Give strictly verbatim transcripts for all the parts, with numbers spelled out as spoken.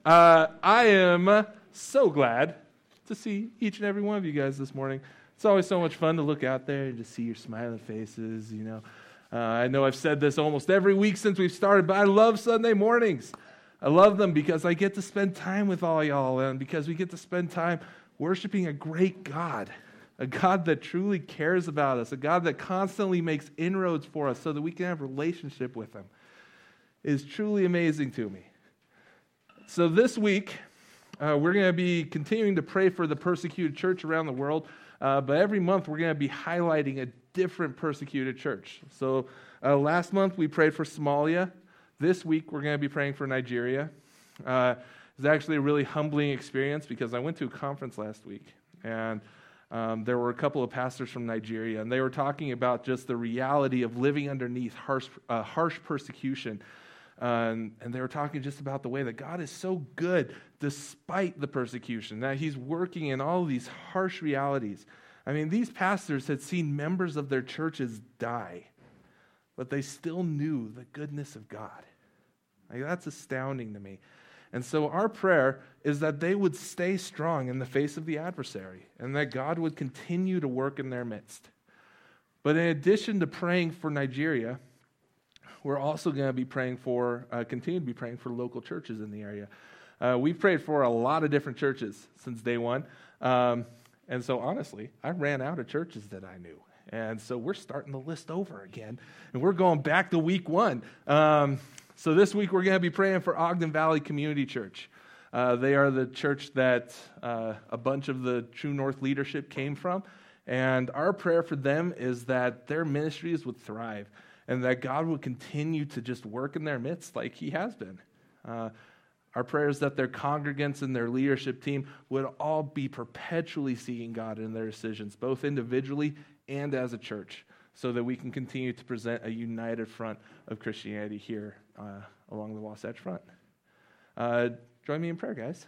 Uh, I am so glad to see each and every one of you guys this morning. It's always so much fun to look out there and just see your smiling faces, you know. Uh, I know I've said this almost every week since we've started, but I love Sunday mornings. I love them because I get to spend time with all y'all and because we get to spend time worshiping a great God, a God that truly cares about us, a God that constantly makes inroads for us so that we can have a relationship with Him. It is truly amazing to me. So this week, uh, we're going to be continuing to pray for the persecuted church around the world, uh, but every month we're going to be highlighting a different persecuted church. So uh, last month we prayed for Somalia. This week we're going to be praying for Nigeria. Uh, it was actually a really humbling experience because I went to a conference last week, and um, there were a couple of pastors from Nigeria, and they were talking about just the reality of living underneath harsh, uh, harsh persecution. Uh, and, and they were talking just about the way that God is so good despite the persecution, that He's working in all of these harsh realities. I mean, these pastors had seen members of their churches die, but they still knew the goodness of God. Like, that's astounding to me. And so our prayer is that they would stay strong in the face of the adversary and that God would continue to work in their midst. But in addition to praying for Nigeria, we're also going to be praying for, uh, continue to be praying for local churches in the area. Uh, we've prayed for a lot of different churches since day one. Um, and so honestly, I ran out of churches that I knew. And so we're starting the list over again. And we're going back to week one. Um, so this week we're going to be praying for Ogden Valley Community Church. Uh, they are the church that uh, a bunch of the True North leadership came from. And our prayer for them is that their ministries would thrive, and that God would continue to just work in their midst like He has been. Uh, our prayer is that their congregants and their leadership team would all be perpetually seeking God in their decisions, both individually and as a church, so that we can continue to present a united front of Christianity here uh, along the Wasatch Front. Uh, join me in prayer, guys.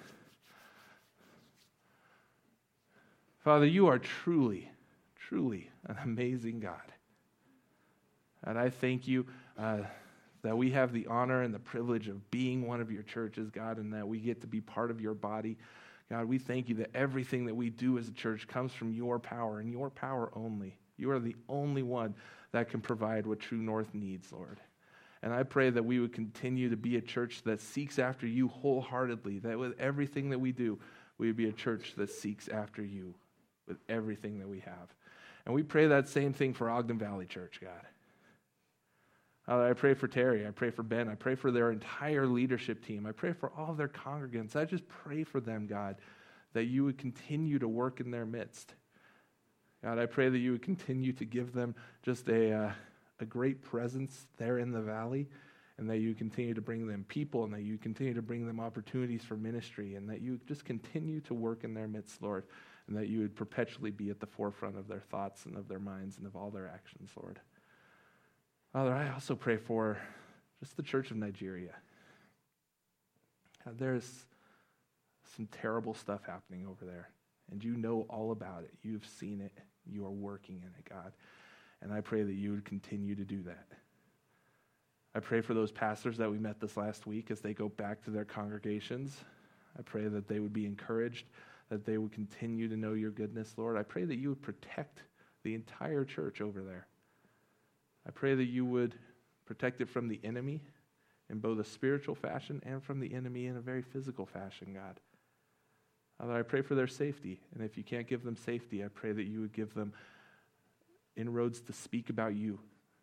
Father, You are truly, truly an amazing God. And I thank You uh, that we have the honor and the privilege of being one of Your churches, God, and that we get to be part of Your body. God, we thank You that everything that we do as a church comes from Your power and Your power only. You are the only one that can provide what True North needs, Lord. And I pray that we would continue to be a church that seeks after You wholeheartedly, that with everything that we do, we would be a church that seeks after You with everything that we have. And we pray that same thing for Ogden Valley Church, God. Uh, I pray for Terry. I pray for Ben. I pray for their entire leadership team. I pray for all of their congregants. I just pray for them, God, that You would continue to work in their midst. God, I pray that You would continue to give them just a, uh, a great presence there in the valley, and that You continue to bring them people, and that You continue to bring them opportunities for ministry, and that You just continue to work in their midst, Lord, and that You would perpetually be at the forefront of their thoughts and of their minds and of all their actions, Lord. Father, I also pray for just the Church of Nigeria. God, there's some terrible stuff happening over there, and You know all about it. You've seen it. You are working in it, God. And I pray that You would continue to do that. I pray for those pastors that we met this last week as they go back to their congregations. I pray that they would be encouraged, that they would continue to know Your goodness, Lord. I pray that You would protect the entire church over there. I pray that You would protect it from the enemy in both a spiritual fashion and from the enemy in a very physical fashion, God. Father, I pray for their safety, and if You can't give them safety, I pray that You would give them inroads to speak about You.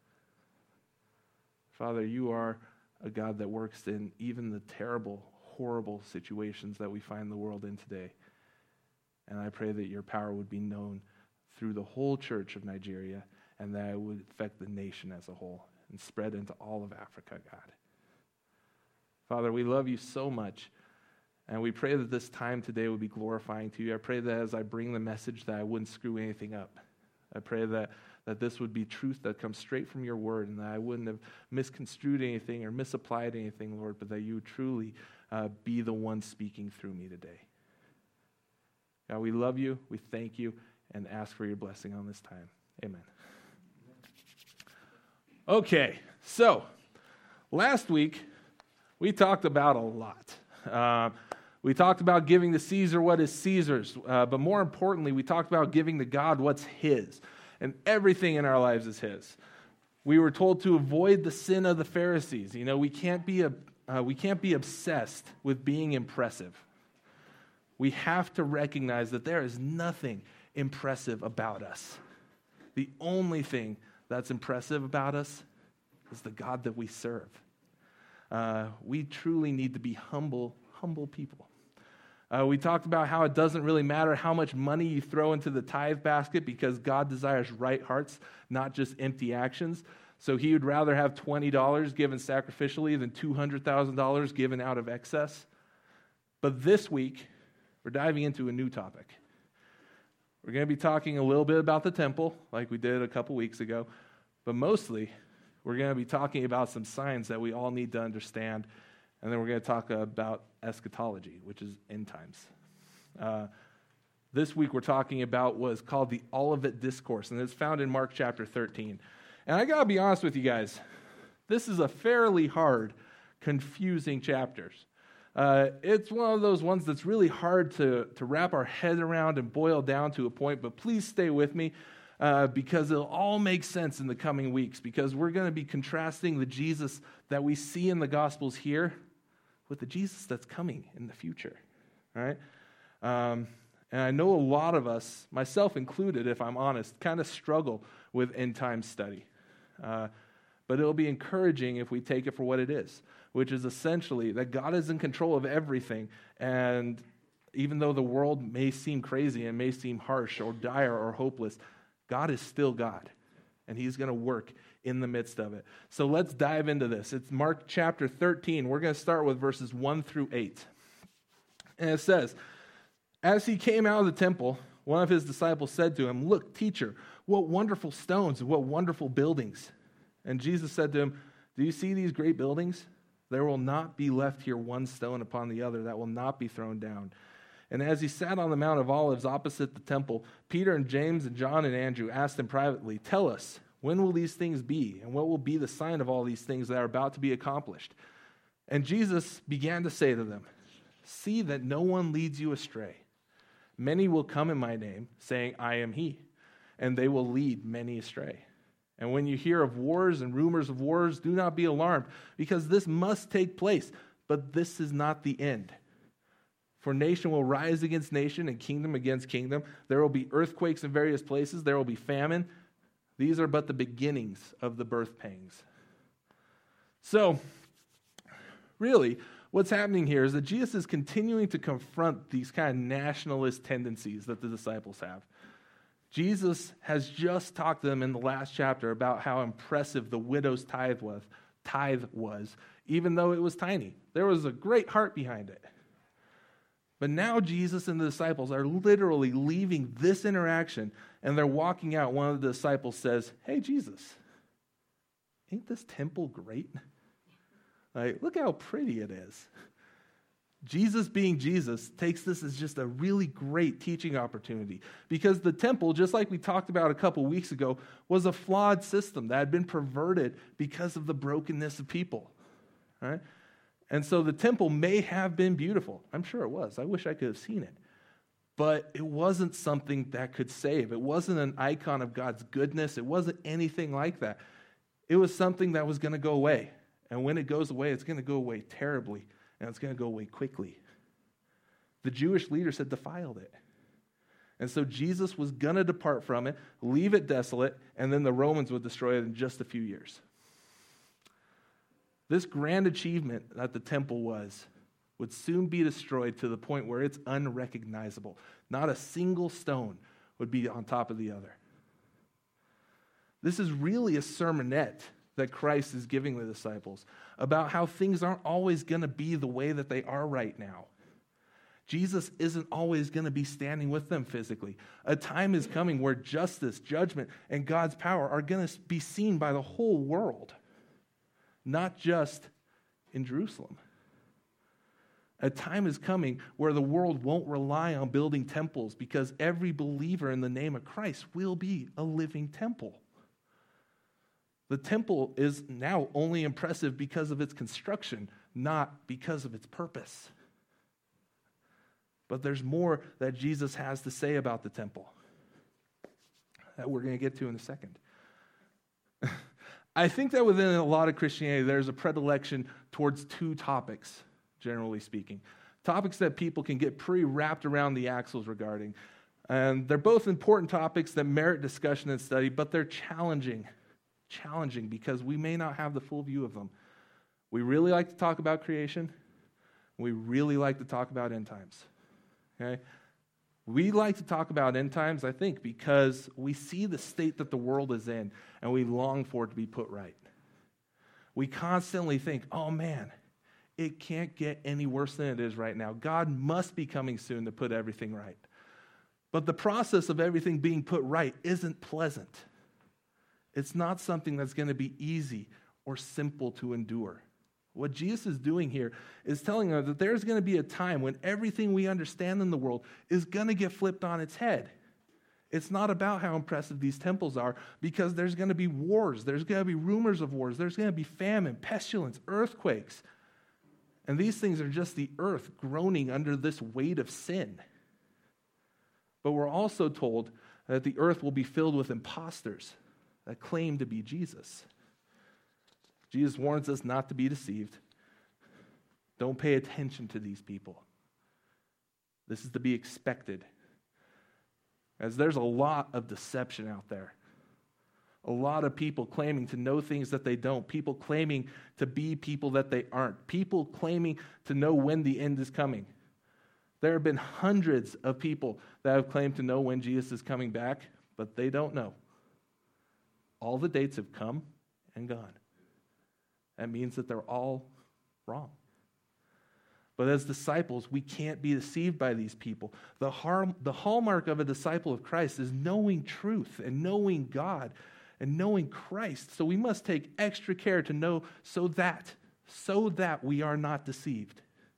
Father, You are a God that works in even the terrible, horrible situations that we find the world in today. And I pray that Your power would be known through the whole church of Nigeria, and that it would affect the nation as a whole and spread into all of Africa, God. Father, we love You so much, and we pray that this time today would be glorifying to You. I pray that as I bring the message that I wouldn't screw anything up. I pray that, that this would be truth that comes straight from Your word, and that I wouldn't have misconstrued anything or misapplied anything, Lord, but that You would truly uh, be the one speaking through me today. God, we love You, we thank You, and ask for Your blessing on this time. Amen. Okay, so last week we talked about a lot. Uh, we talked about giving to Caesar what is Caesar's, uh, but more importantly, we talked about giving to God what's his. And everything in our lives is his. We were told to avoid the sin of the Pharisees. You know, we can't be a, uh, we can't be obsessed with being impressive. We have to recognize that there is nothing impressive about us. The only thing that's impressive about us is the God that we serve. Uh, we truly need to be humble, humble people. Uh, we talked about how it doesn't really matter how much money you throw into the tithe basket because God desires right hearts, not just empty actions. So he would rather have twenty dollars given sacrificially than two hundred thousand dollars given out of excess. But this week, we're diving into a new topic. We're going to be talking a little bit about the temple, like we did a couple weeks ago, but mostly we're going to be talking about some signs that we all need to understand. And then we're going to talk about eschatology, which is end times. Uh, this week we're talking about what is called the Olivet Discourse, and it's found in Mark chapter thirteen. And I got to be honest with you guys, this is a fairly hard, confusing chapter. Uh, it's one of those ones that's really hard to, to wrap our head around and boil down to a point, but please stay with me uh, because it'll all make sense in the coming weeks, because we're going to be contrasting the Jesus that we see in the Gospels here with the Jesus that's coming in the future, all right? Um, and I know a lot of us, myself included, if I'm honest, kind of struggle with end-time study. Uh, but it'll be encouraging if we take it for what it is, which is essentially that God is in control of everything, and even though the world may seem crazy and may seem harsh or dire or hopeless, God is still God, and he's going to work in the midst of it. So let's dive into this. It's Mark chapter thirteen. We're going to start with verses one through eight. And it says, as he came out of the temple, one of his disciples said to him, "Look, teacher, what wonderful stones and what wonderful buildings." And Jesus said to him, "Do you see these great buildings? There will not be left here one stone upon the other that will not be thrown down." And as he sat on the Mount of Olives opposite the temple, Peter and James and John and Andrew asked him privately, "Tell us, when will these things be? And what will be the sign of all these things that are about to be accomplished?" And Jesus began to say to them, "See that no one leads you astray. Many will come in my name, saying, 'I am he,' and they will lead many astray. And when you hear of wars and rumors of wars, do not be alarmed, because this must take place, but this is not the end. For nation will rise against nation and kingdom against kingdom. There will be earthquakes in various places. There will be famine. These are but the beginnings of the birth pangs." So, really, what's happening here is that Jesus is continuing to confront these kind of nationalist tendencies that the disciples have. Jesus has just talked to them in the last chapter about how impressive the widow's tithe was, tithe was, even though it was tiny. There was a great heart behind it. But now Jesus and the disciples are literally leaving this interaction, and they're walking out. One of the disciples says, "Hey, Jesus, ain't this temple great? Like, look how pretty it is." Jesus, being Jesus, takes this as just a really great teaching opportunity, because the temple, just like we talked about a couple weeks ago, was a flawed system that had been perverted because of the brokenness of people, right? And so the temple may have been beautiful. I'm sure it was. I wish I could have seen it. But it wasn't something that could save. It wasn't an icon of God's goodness. It wasn't anything like that. It was something that was going to go away. And when it goes away, it's going to go away terribly. And it's going to go away quickly. The Jewish leaders had defiled it. And so Jesus was going to depart from it, leave it desolate, and then the Romans would destroy it in just a few years. This grand achievement that the temple was would soon be destroyed to the point where it's unrecognizable. Not a single stone would be on top of the other. This is really a sermonette that Christ is giving the disciples about how things aren't always going to be the way that they are right now. Jesus isn't always going to be standing with them physically. A time is coming where justice, judgment, and God's power are going to be seen by the whole world, not just in Jerusalem. A time is coming where the world won't rely on building temples, because every believer in the name of Christ will be a living temple. The temple is now only impressive because of its construction, not because of its purpose. But there's more that Jesus has to say about the temple that we're going to get to in a second. I think that within a lot of Christianity, there's a predilection towards two topics, generally speaking. Topics that people can get pretty wrapped around the axles regarding. And they're both important topics that merit discussion and study, but they're challenging. Challenging because we may not have the full view of them. We really like to talk about creation. We really like to talk about end times. Okay? We like to talk about end times, I think, because we see the state that the world is in, and we long for it to be put right. We constantly think, oh man, it can't get any worse than it is right now. God must be coming soon to put everything right. But the process of everything being put right isn't pleasant. It's not something that's going to be easy or simple to endure. What Jesus is doing here is telling us that there's going to be a time when everything we understand in the world is going to get flipped on its head. It's not about how impressive these temples are, because there's going to be wars. There's going to be rumors of wars. There's going to be famine, pestilence, earthquakes. And these things are just the earth groaning under this weight of sin. But we're also told that the earth will be filled with imposters that claim to be Jesus. Jesus warns us not to be deceived. Don't pay attention to these people. This is to be expected. As there's a lot of deception out there. A lot of people claiming to know things that they don't. People claiming to be people that they aren't. People claiming to know when the end is coming. There have been hundreds of people that have claimed to know when Jesus is coming back, but they don't know. All the dates have come and gone. That means that they're all wrong. But as disciples, we can't be deceived by these people. The, harm, the hallmark of a disciple of Christ is knowing truth and knowing God and knowing Christ. So we must take extra care to know so that, so that we are not deceived.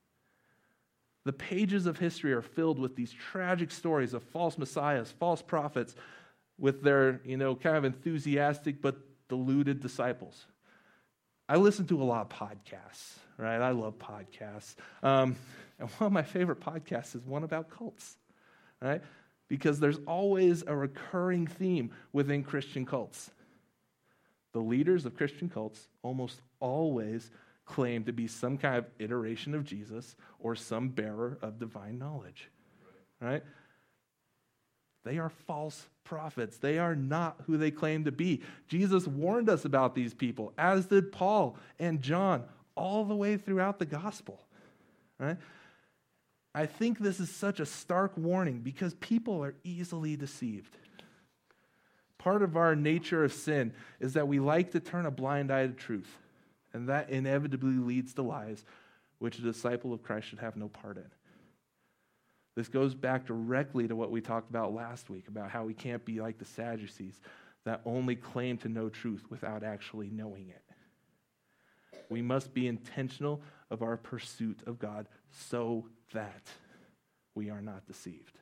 The pages of history are filled with these tragic stories of false messiahs, false prophets, with their, you know, kind of enthusiastic but deluded disciples. I listen to a lot of podcasts, right? I love podcasts. Um, and one of my favorite podcasts is one about cults, right? Because there's always a recurring theme within Christian cults. The leaders of Christian cults almost always claim to be some kind of iteration of Jesus or some bearer of divine knowledge, right? They are false prophets. They are not who they claim to be. Jesus warned us about these people, as did Paul and John, all the way throughout the gospel. Right? I think this is such a stark warning because people are easily deceived. Part of our nature of sin is that we like to turn a blind eye to truth, and that inevitably leads to lies, which a disciple of Christ should have no part in. This goes back directly to what we talked about last week, about how we can't be like the Sadducees that only claim to know truth without actually knowing it. We must be intentional of our pursuit of God so that we are not deceived.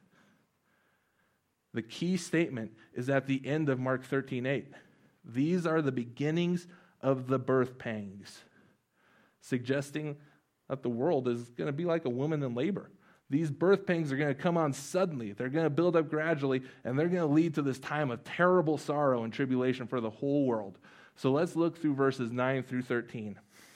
The key statement is at the end of Mark thirteen eight. These are the beginnings of the birth pangs, suggesting that the world is going to be like a woman in labor. These birth pangs are going to come on suddenly. They're going to build up gradually, and they're going to lead to this time of terrible sorrow and tribulation for the whole world. So let's look through verses nine through thirteen.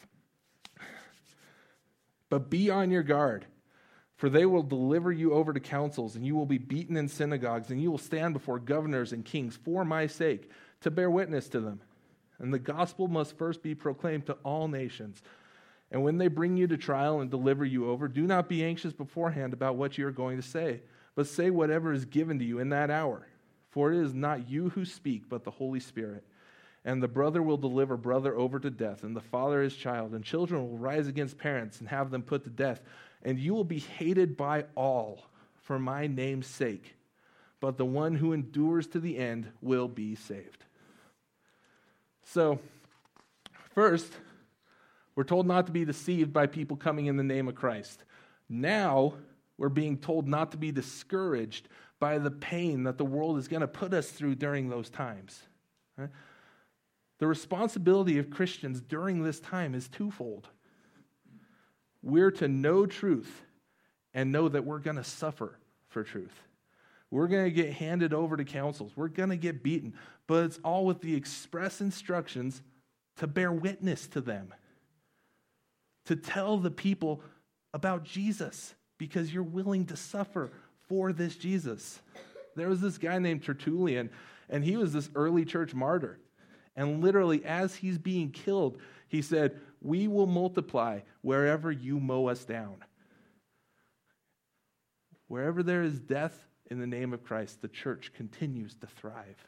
But be on your guard, for they will deliver you over to councils, and you will be beaten in synagogues, and you will stand before governors and kings for my sake, to bear witness to them. And the gospel must first be proclaimed to all nations. And when they bring you to trial and deliver you over, do not be anxious beforehand about what you are going to say, but say whatever is given to you in that hour. For it is not you who speak, but the Holy Spirit. And the brother will deliver brother over to death, and the father his child, and children will rise against parents and have them put to death. And you will be hated by all for my name's sake, but the one who endures to the end will be saved. So, first, we're told not to be deceived by people coming in the name of Christ. Now, we're being told not to be discouraged by the pain that the world is going to put us through during those times. Right? The responsibility of Christians during this time is twofold. We're to know truth and know that we're going to suffer for truth. We're going to get handed over to councils. We're going to get beaten. But it's all with the express instructions to bear witness to them, to tell the people about Jesus, because you're willing to suffer for this Jesus. There was this guy named Tertullian, and he was this early church martyr. And literally, as he's being killed, he said, "We will multiply wherever you mow us down." Wherever there is death in the name of Christ, the church continues to thrive.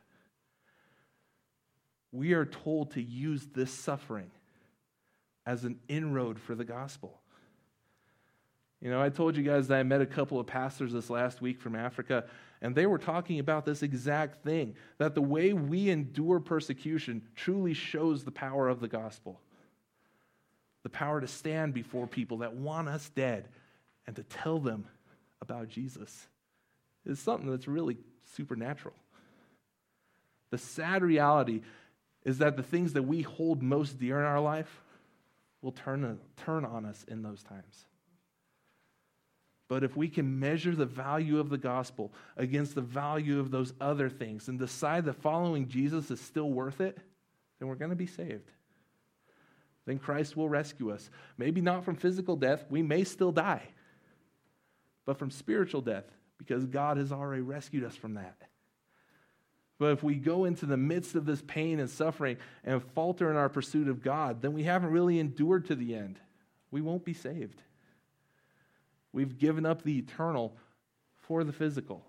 We are told to use this suffering as an inroad for the gospel. You know, I told you guys that I met a couple of pastors this last week from Africa, and they were talking about this exact thing, that the way we endure persecution truly shows the power of the gospel. The power to stand before people that want us dead and to tell them about Jesus is something that's really supernatural. The sad reality is that the things that we hold most dear in our life will turn, turn on us in those times. But if we can measure the value of the gospel against the value of those other things and decide that following Jesus is still worth it, then we're going to be saved. Then Christ will rescue us. Maybe not from physical death. We may still die. But from spiritual death, because God has already rescued us from that. But if we go into the midst of this pain and suffering and falter in our pursuit of God, then we haven't really endured to the end. We won't be saved. We've given up the eternal for the physical.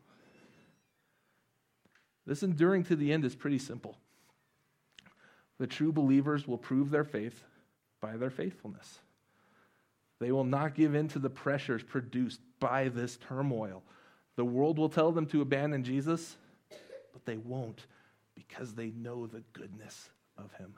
This enduring to the end is pretty simple. The true believers will prove their faith by their faithfulness. They will not give in to the pressures produced by this turmoil. The world will tell them to abandon Jesus, but they won't, because they know the goodness of him.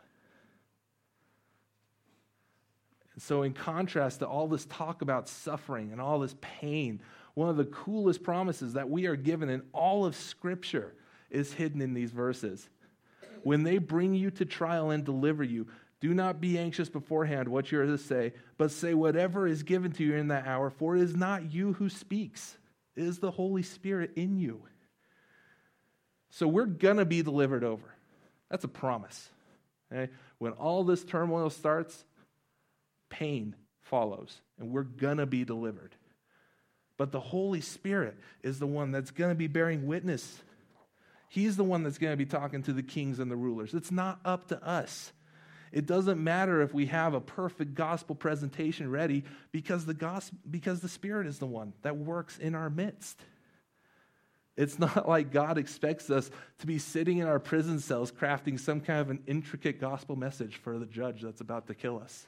And so in contrast to all this talk about suffering and all this pain, one of the coolest promises that we are given in all of Scripture is hidden in these verses. When they bring you to trial and deliver you, do not be anxious beforehand what you are to say, but say whatever is given to you in that hour, for it is not you who speaks. It is the Holy Spirit in you. So we're going to be delivered over. That's a promise. Okay? When all this turmoil starts, pain follows, and we're going to be delivered. But the Holy Spirit is the one that's going to be bearing witness. He's the one that's going to be talking to the kings and the rulers. It's not up to us. It doesn't matter if we have a perfect gospel presentation ready, because the gospel, because the Spirit is the one that works in our midst. It's not like God expects us to be sitting in our prison cells crafting some kind of an intricate gospel message for the judge that's about to kill us.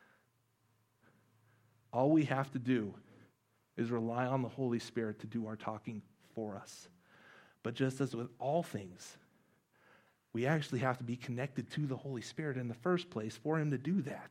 All we have to do is rely on the Holy Spirit to do our talking for us. But just as with all things, we actually have to be connected to the Holy Spirit in the first place for him to do that.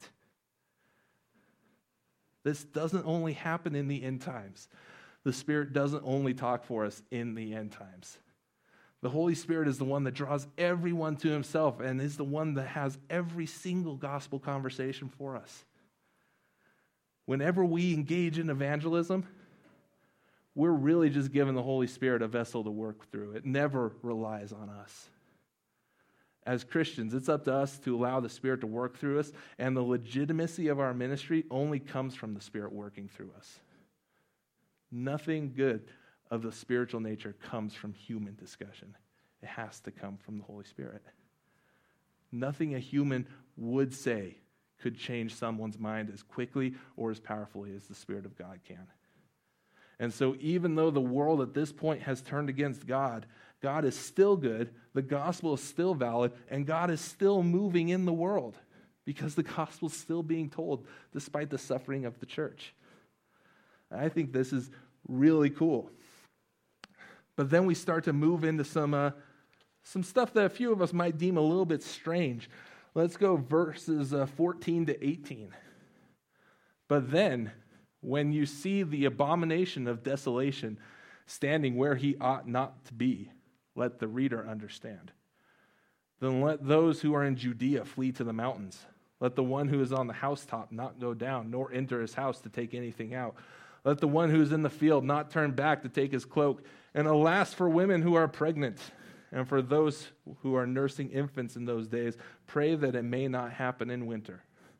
This doesn't only happen in the end times. The Spirit doesn't only talk for us in the end times. The Holy Spirit is the one that draws everyone to himself and is the one that has every single gospel conversation for us. Whenever we engage in evangelism, we're really just giving the Holy Spirit a vessel to work through. It never relies on us. As Christians, it's up to us to allow the Spirit to work through us, and the legitimacy of our ministry only comes from the Spirit working through us. Nothing good of the spiritual nature comes from human discussion. It has to come from the Holy Spirit. Nothing a human would say could change someone's mind as quickly or as powerfully as the Spirit of God can. And so even though the world at this point has turned against God, God is still good, the gospel is still valid, and God is still moving in the world because the gospel is still being told despite the suffering of the church. I think this is really cool. But then we start to move into some uh, some stuff that a few of us might deem a little bit strange. Let's go verses uh, fourteen to eighteen. But then, when you see the abomination of desolation standing where he ought not to be, let the reader understand. Then let those who are in Judea flee to the mountains. Let the one who is on the housetop not go down, nor enter his house to take anything out. Let the one who is in the field not turn back to take his cloak. And alas for women who are pregnant, and for those who are nursing infants in those days, pray that it may not happen in winter.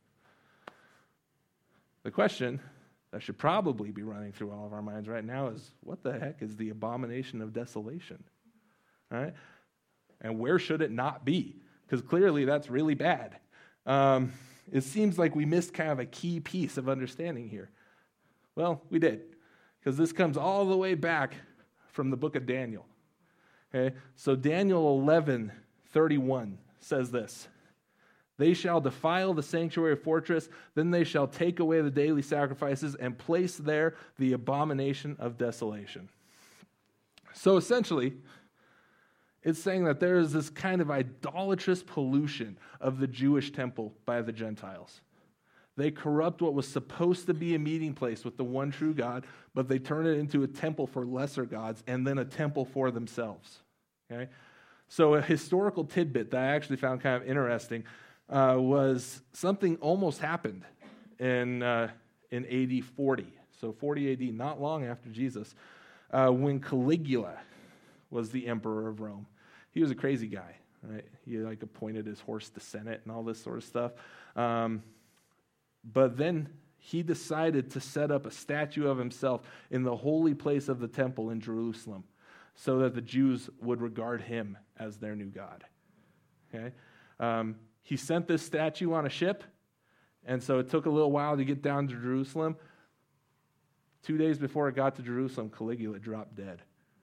The question that should probably be running through all of our minds right now is, what the heck is the abomination of desolation? All right? And where should it not be? Because clearly that's really bad. Um, it seems like we missed kind of a key piece of understanding here. Well, we did, because this comes all the way back from the book of Daniel. Okay, so Daniel eleven thirty-one says this: they shall defile the sanctuary fortress, then they shall take away the daily sacrifices and place there the abomination of desolation. So essentially, it's saying that there is this kind of idolatrous pollution of the Jewish temple by the Gentiles. They corrupt what was supposed to be a meeting place with the one true God, but they turn it into a temple for lesser gods and then a temple for themselves. Okay? So a historical tidbit that I actually found kind of interesting uh, was something almost happened in, uh, in A D forty. So forty A D, not long after Jesus, uh, when Caligula was the emperor of Rome. He was a crazy guy. Right? He like appointed his horse to Senate and all this sort of stuff. Um, But then he decided to set up a statue of himself in the holy place of the temple in Jerusalem so that the Jews would regard him as their new God. Okay? Um, he sent this statue on a ship, and so it took a little while to get down to Jerusalem. Two days before it got to Jerusalem, Caligula dropped dead.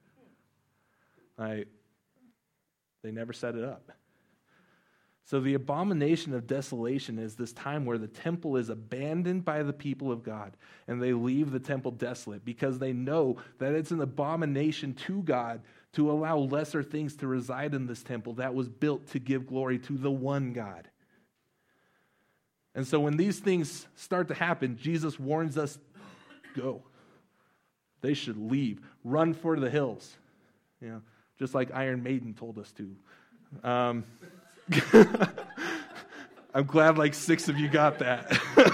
Like, they never set it up. So the abomination of desolation is this time where the temple is abandoned by the people of God, and they leave the temple desolate because they know that it's an abomination to God to allow lesser things to reside in this temple that was built to give glory to the one God. And so when these things start to happen, Jesus warns us, go. They should leave. Run for the hills. You know, just like Iron Maiden told us to. Um... I'm glad like six of you got that.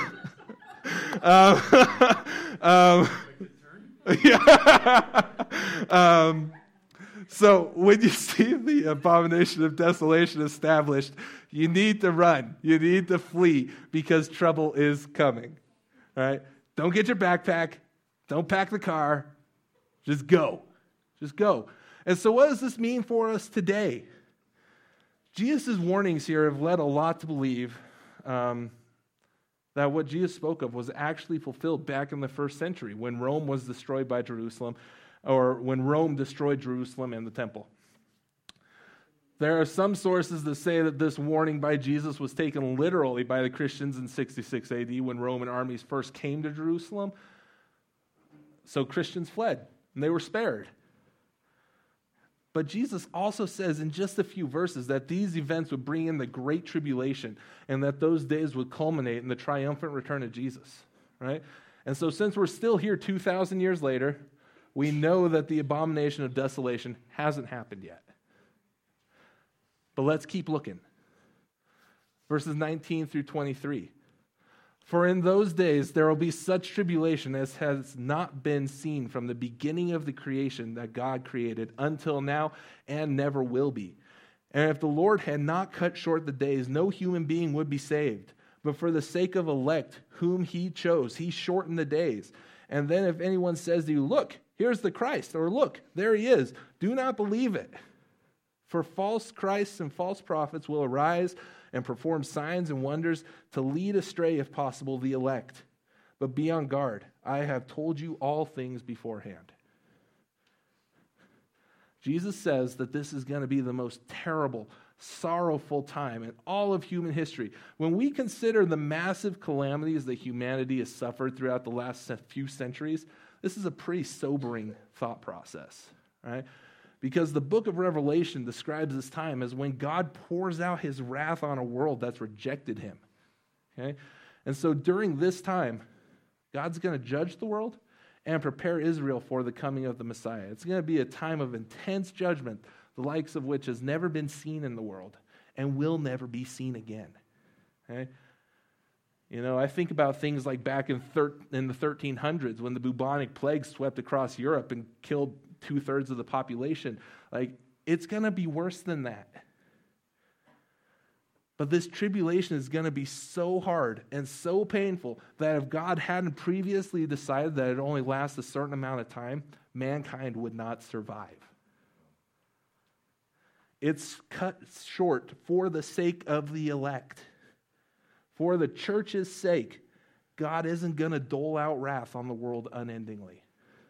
um, um, yeah. um, so when you see the abomination of desolation established, you need to run. You need to flee because trouble is coming. All right? Don't get your backpack. Don't pack the car. Just go. Just go. And so what does this mean for us today? Jesus' warnings here have led a lot to believe um, that what Jesus spoke of was actually fulfilled back in the first century when Rome was destroyed by Jerusalem, or when Rome destroyed Jerusalem and the temple. There are some sources that say that this warning by Jesus was taken literally by the Christians in sixty-six A D when Roman armies first came to Jerusalem. So Christians fled, and they were spared. But Jesus also says in just a few verses that these events would bring in the great tribulation and that those days would culminate in the triumphant return of Jesus, right? And so since we're still here two thousand years later, we know that the abomination of desolation hasn't happened yet. But let's keep looking. Verses nineteen through twenty-three. For in those days there will be such tribulation as has not been seen from the beginning of the creation that God created until now and never will be. And if the Lord had not cut short the days, no human being would be saved. But for the sake of elect, whom he chose, he shortened the days. And then if anyone says to you, look, here's the Christ, or look, there he is, do not believe it. For false Christs and false prophets will arise and perform signs and wonders to lead astray, if possible, the elect. But be on guard. I have told you all things beforehand. Jesus says that this is going to be the most terrible, sorrowful time in all of human history. When we consider the massive calamities that humanity has suffered throughout the last few centuries, this is a pretty sobering thought process, right? Because the book of Revelation describes this time as when God pours out his wrath on a world that's rejected him. Okay? And so during this time, God's going to judge the world and prepare Israel for the coming of the Messiah. It's going to be a time of intense judgment, the likes of which has never been seen in the world and will never be seen again. Okay? You know, I think about things like back in, thir- in the thirteen hundreds when the bubonic plague swept across Europe and killed two-thirds of the population. Like, it's going to be worse than that. But this tribulation is going to be so hard and so painful that if God hadn't previously decided that it only lasts a certain amount of time, mankind would not survive. It's cut short for the sake of the elect. For the church's sake, God isn't going to dole out wrath on the world unendingly.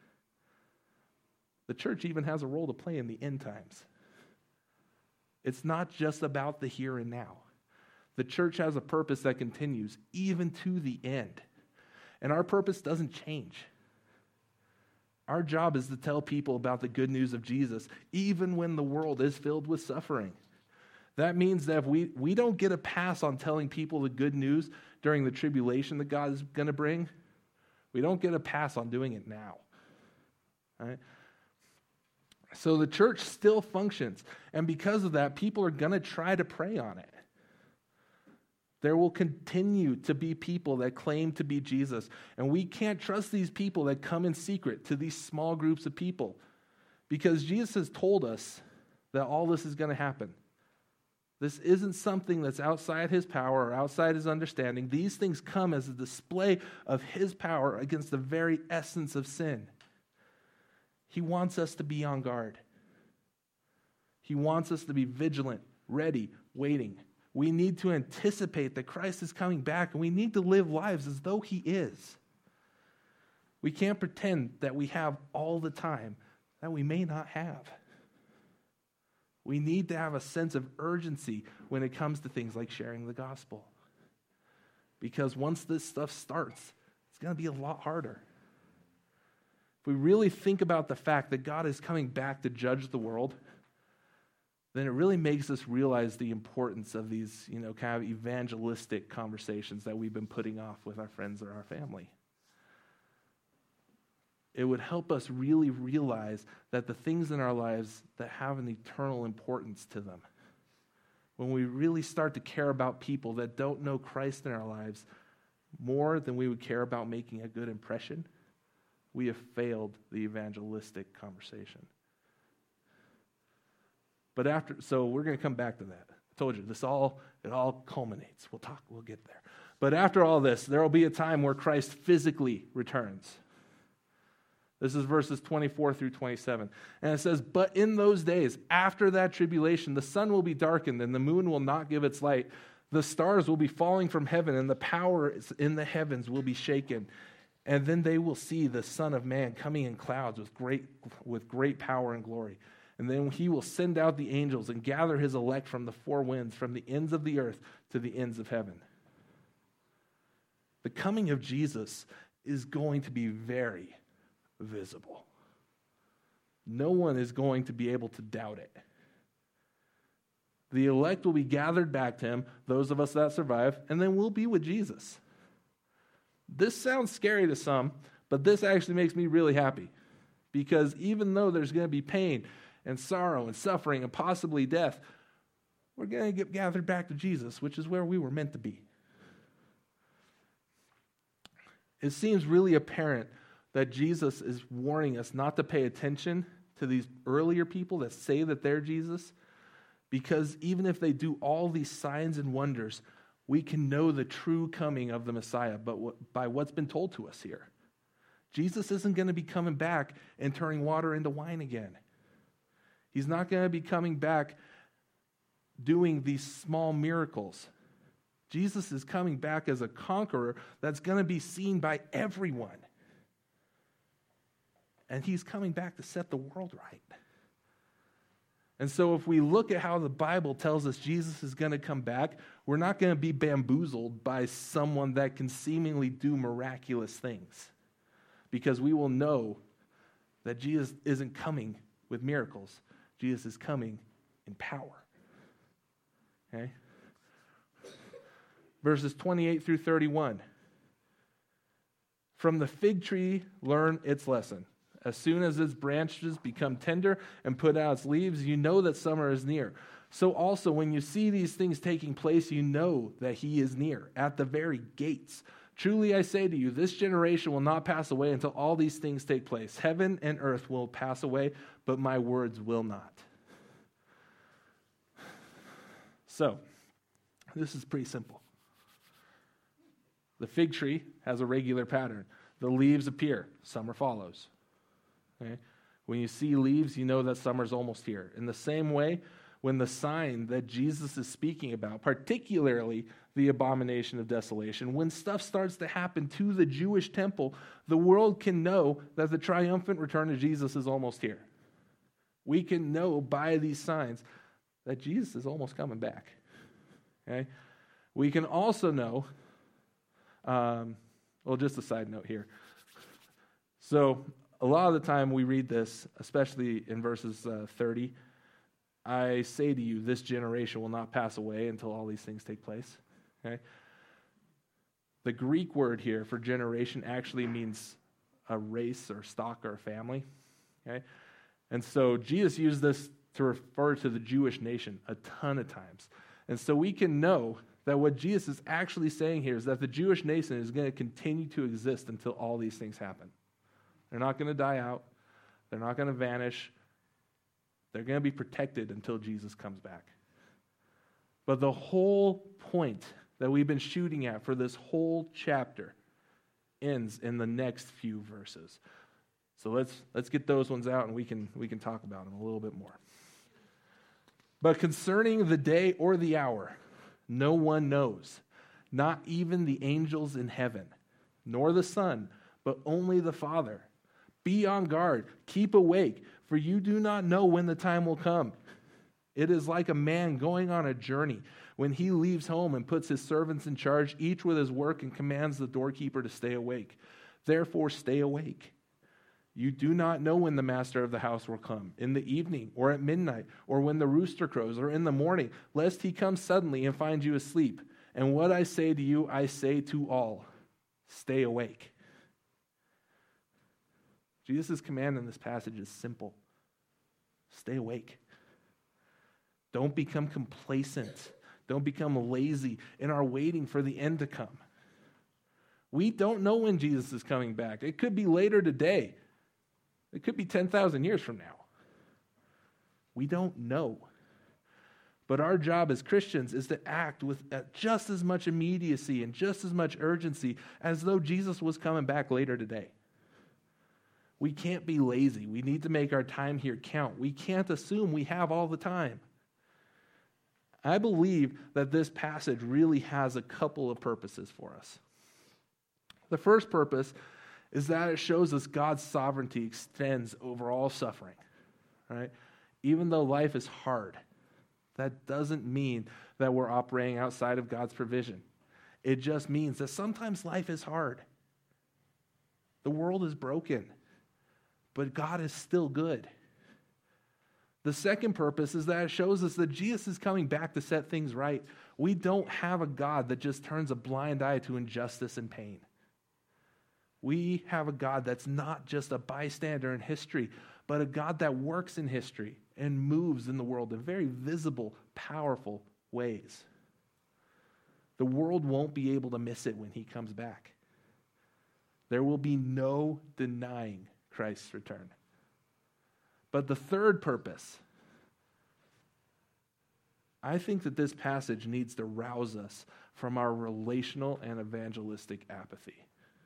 The church even has a role to play in the end times. It's not just about the here and now. The church has a purpose that continues even to the end. And our purpose doesn't change. Our job is to tell people about the good news of Jesus, even when the world is filled with suffering. That means that if we, we don't get a pass on telling people the good news during the tribulation that God is going to bring. We don't get a pass on doing it now. Right? So the church still functions. And because of that, people are going to try to prey on it. There will continue to be people that claim to be Jesus. And we can't trust these people that come in secret to these small groups of people. Because Jesus has told us that all this is going to happen. This isn't something that's outside his power or outside his understanding. These things come as a display of his power against the very essence of sin. He wants us to be on guard. He wants us to be vigilant, ready, waiting. We need to anticipate that Christ is coming back, and we need to live lives as though he is. We can't pretend that we have all the time that we may not have. We need to have a sense of urgency when it comes to things like sharing the gospel. Because once this stuff starts, it's going to be a lot harder. If we really think about the fact that God is coming back to judge the world, then it really makes us realize the importance of these, you know, kind of evangelistic conversations that we've been putting off with our friends or our family. It would help us really realize that the things in our lives that have an eternal importance to them, when we really start to care about people that don't know Christ in our lives more than we would care about making a good impression, we have failed the evangelistic conversation. But after, so we're going to come back to that. I told you, this all, it all culminates. We'll talk, we'll get there. But after all this, there will be a time where Christ physically returns. This is verses twenty-four through twenty-seven. And it says, but in those days, after that tribulation, the sun will be darkened and the moon will not give its light. The stars will be falling from heaven and the power in the heavens will be shaken. And then they will see the Son of Man coming in clouds with great, with great power and glory. And then he will send out the angels and gather his elect from the four winds, from the ends of the earth to the ends of heaven. The coming of Jesus is going to be very visible. No one is going to be able to doubt it. The elect will be gathered back to him, those of us that survive, and then we'll be with Jesus. This sounds scary to some, but this actually makes me really happy. Because even though there's going to be pain and sorrow and suffering and possibly death, we're going to get gathered back to Jesus, which is where we were meant to be. It seems really apparent that Jesus is warning us not to pay attention to these earlier people that say that they're Jesus, because even if they do all these signs and wonders, we can know the true coming of the Messiah but by what's been told to us here. Jesus isn't going to be coming back and turning water into wine again. He's not going to be coming back doing these small miracles. Jesus is coming back as a conqueror that's going to be seen by everyone. And he's coming back to set the world right. And so if we look at how the Bible tells us Jesus is going to come back, we're not going to be bamboozled by someone that can seemingly do miraculous things. Because we will know that Jesus isn't coming with miracles. Jesus is coming in power. Okay? Verses twenty-eight through thirty-one. From the fig tree, learn its lesson. As soon as its branches become tender and put out its leaves, you know that summer is near. So also, when you see these things taking place, you know that he is near, at the very gates. Truly I say to you, this generation will not pass away until all these things take place. Heaven and earth will pass away, but my words will not. So, this is pretty simple. The fig tree has a regular pattern. The leaves appear, summer follows. Okay? When you see leaves, you know that summer's almost here. In the same way, when the sign that Jesus is speaking about, particularly the abomination of desolation, when stuff starts to happen to the Jewish temple, the world can know that the triumphant return of Jesus is almost here. We can know by these signs that Jesus is almost coming back. Okay? We can also know, um, well, just a side note here. So, a lot of the time we read this, especially in verses uh, thirty, I say to you, this generation will not pass away until all these things take place. Okay? The Greek word here for generation actually means a race or stock or family. Okay? And so Jesus used this to refer to the Jewish nation a ton of times. And so we can know that what Jesus is actually saying here is that the Jewish nation is going to continue to exist until all these things happen. They're not going to die out. They're not going to vanish. They're going to be protected until Jesus comes back. But the whole point that we've been shooting at for this whole chapter ends in the next few verses. So let's let's get those ones out and we can we can talk about them a little bit more. But concerning the day or the hour, no one knows, not even the angels in heaven, nor the Son, but only the Father. Be on guard, keep awake, for you do not know when the time will come. It is like a man going on a journey when he leaves home and puts his servants in charge, each with his work, and commands the doorkeeper to stay awake. Therefore, stay awake. You do not know when the master of the house will come, in the evening, or at midnight, or when the rooster crows, or in the morning, lest he come suddenly and find you asleep. And what I say to you, I say to all, stay awake. Jesus' command in this passage is simple. Stay awake. Don't become complacent. Don't become lazy in our waiting for the end to come. We don't know when Jesus is coming back. It could be later today. It could be ten thousand years from now. We don't know. But our job as Christians is to act with just as much immediacy and just as much urgency as though Jesus was coming back later today. We can't be lazy. We need to make our time here count. We can't assume we have all the time. I believe that this passage really has a couple of purposes for us. The first purpose is that it shows us God's sovereignty extends over all suffering. Right? Even though life is hard, that doesn't mean that we're operating outside of God's provision. It just means that sometimes life is hard. The world is broken. But God is still good. The second purpose is that it shows us that Jesus is coming back to set things right. We don't have a God that just turns a blind eye to injustice and pain. We have a God that's not just a bystander in history, but a God that works in history and moves in the world in very visible, powerful ways. The world won't be able to miss it when he comes back. There will be no denying Christ's return. But the third purpose, I think that this passage needs to rouse us from our relational and evangelistic apathy.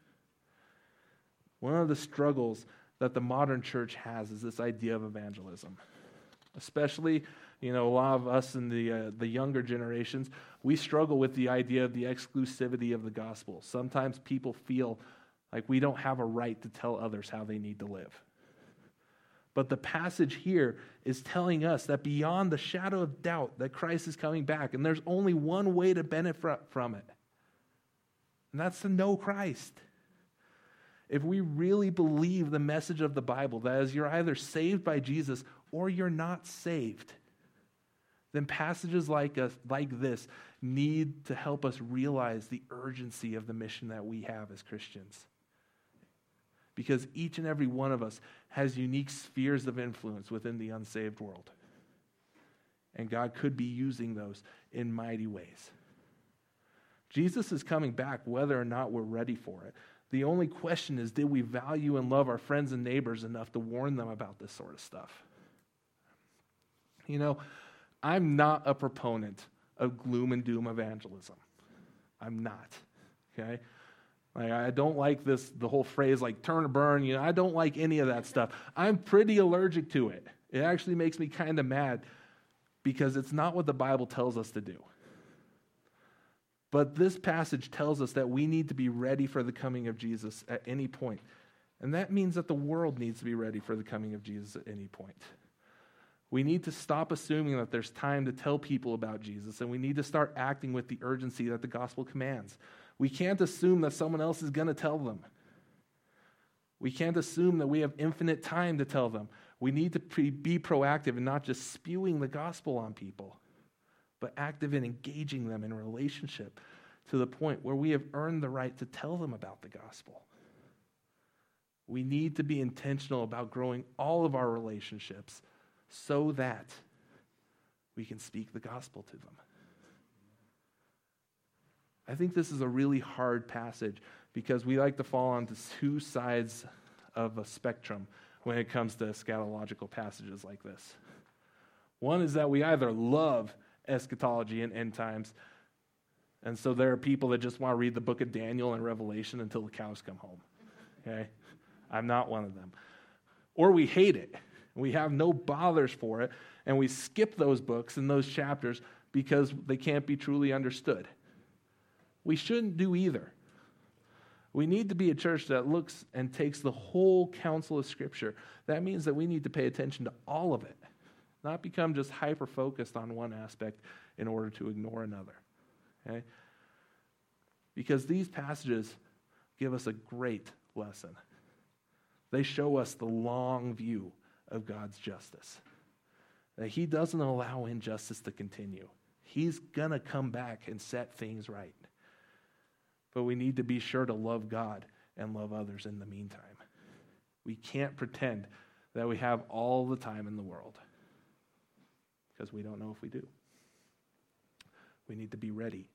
One of the struggles that the modern church has is this idea of evangelism. Especially, you know, a lot of us in the uh, the younger generations, we struggle with the idea of the exclusivity of the gospel. Sometimes people feel like we don't have a right to tell others how they need to live. But the passage here is telling us that beyond the shadow of doubt that Christ is coming back, and there's only one way to benefit from it, and that's to know Christ. If we really believe the message of the Bible, that is, you're either saved by Jesus or you're not saved, then passages like us, like this need to help us realize the urgency of the mission that we have as Christians. Because each and every one of us has unique spheres of influence within the unsaved world. And God could be using those in mighty ways. Jesus is coming back whether or not we're ready for it. The only question is, did we value and love our friends and neighbors enough to warn them about this sort of stuff? You know, I'm not a proponent of gloom and doom evangelism. I'm not, okay? Like, I don't like this, the whole phrase like turn or burn, you know, I don't like any of that stuff. I'm pretty allergic to it. It actually makes me kind of mad because it's not what the Bible tells us to do. But this passage tells us that we need to be ready for the coming of Jesus at any point. And that means that the world needs to be ready for the coming of Jesus at any point. We need to stop assuming that there's time to tell people about Jesus, and we need to start acting with the urgency that the gospel commands. We can't assume that someone else is going to tell them. We can't assume that we have infinite time to tell them. We need to pre- be proactive and not just spewing the gospel on people, but active in engaging them in relationship to the point where we have earned the right to tell them about the gospel. We need to be intentional about growing all of our relationships so that we can speak the gospel to them. I think this is a really hard passage because we like to fall onto two sides of a spectrum when it comes to eschatological passages like this. One is that we either love eschatology and end times, and so there are people that just want to read the book of Daniel and Revelation until the cows come home. Okay? I'm not one of them. Or we hate it. We have no bothers for it, and we skip those books and those chapters because they can't be truly understood. We shouldn't do either. We need to be a church that looks and takes the whole counsel of Scripture. That means that we need to pay attention to all of it, not become just hyper-focused on one aspect in order to ignore another. Okay? Because these passages give us a great lesson. They show us the long view of God's justice. That He doesn't allow injustice to continue. He's going to come back and set things right. But we need to be sure to love God and love others in the meantime. We can't pretend that we have all the time in the world, because we don't know if we do. We need to be ready.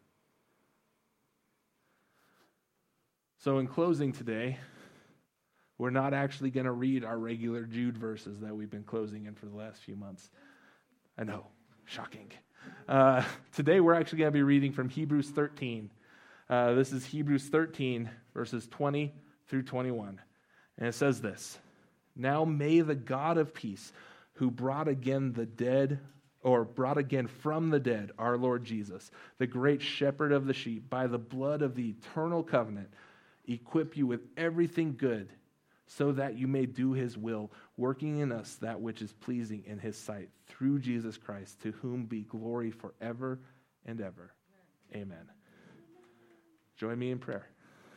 So in closing today, we're not actually going to read our regular Jude verses that we've been closing in for the last few months. I know, shocking. Uh, today we're actually going to be reading from Hebrews thirteen. Uh, this is Hebrews thirteen, verses twenty through twenty-one. And it says this: Now may the God of peace, who brought again the dead, or brought again from the dead our Lord Jesus, the great shepherd of the sheep, by the blood of the eternal covenant, equip you with everything good, so that you may do His will, working in us that which is pleasing in His sight, through Jesus Christ, to whom be glory forever and ever. Amen. Join me in prayer.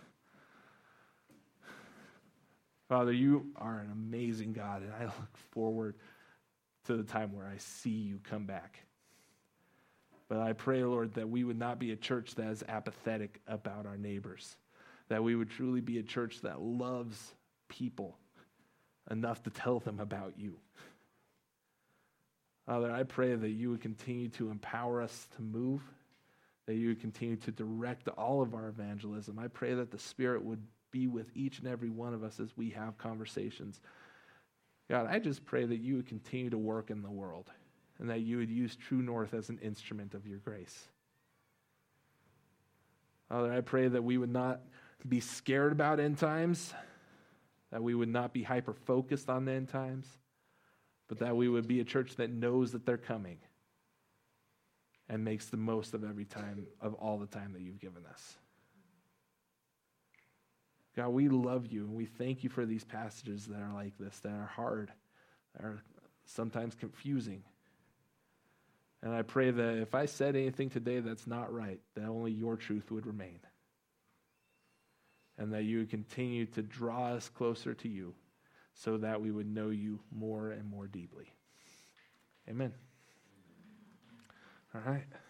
Father, you are an amazing God, and I look forward to the time where I see you come back. But I pray, Lord, that we would not be a church that is apathetic about our neighbors, that we would truly be a church that loves people enough to tell them about you. Father, I pray that you would continue to empower us to move, that you would continue to direct all of our evangelism. I pray that the Spirit would be with each and every one of us as we have conversations. God, I just pray that you would continue to work in the world and that you would use True North as an instrument of your grace. Father, I pray that we would not be scared about end times, that we would not be hyper-focused on the end times, but that we would be a church that knows that they're coming and makes the most of every time, of all the time that you've given us. God, we love you, and we thank you for these passages that are like this, that are hard, that are sometimes confusing. And I pray that if I said anything today that's not right, that only your truth would remain. And that you would continue to draw us closer to you so that we would know you more and more deeply. Amen. All right.